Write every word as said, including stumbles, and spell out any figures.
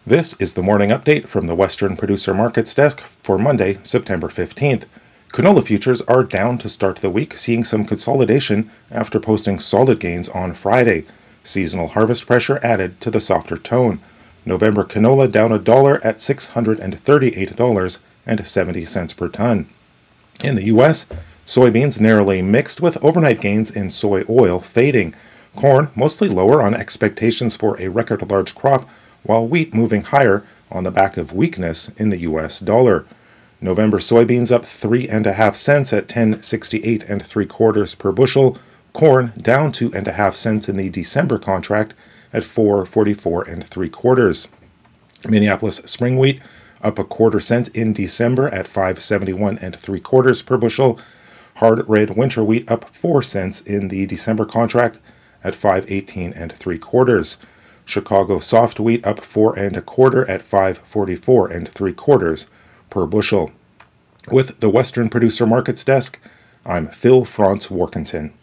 This is the morning update from the Western Producer Markets Desk for Monday, September fifteenth. Canola futures are down to start the week, seeing some consolidation after posting solid gains on Friday. Seasonal harvest pressure added to the softer tone. November canola down a dollar at six hundred thirty-eight dollars and seventy cents per ton. In the U S, soybeans narrowly mixed with overnight gains in soy oil fading. Corn mostly lower on expectations for a record large crop, while wheat moving higher on the back of weakness in the U S dollar. November soybeans up three and a half cents at ten sixty-eight and three quarters per bushel. Corn down two and a half cents in the December contract at four forty-four and three quarters. Minneapolis spring wheat up a quarter cent in December at five seventy-one and three quarters per bushel. Hard red winter wheat up four cents in the December contract at five eighteen and three quarters. Chicago soft wheat up four and a quarter at five forty-four and three quarters per bushel. With the Western Producer Markets Desk, I'm Phil Franz Warkentin.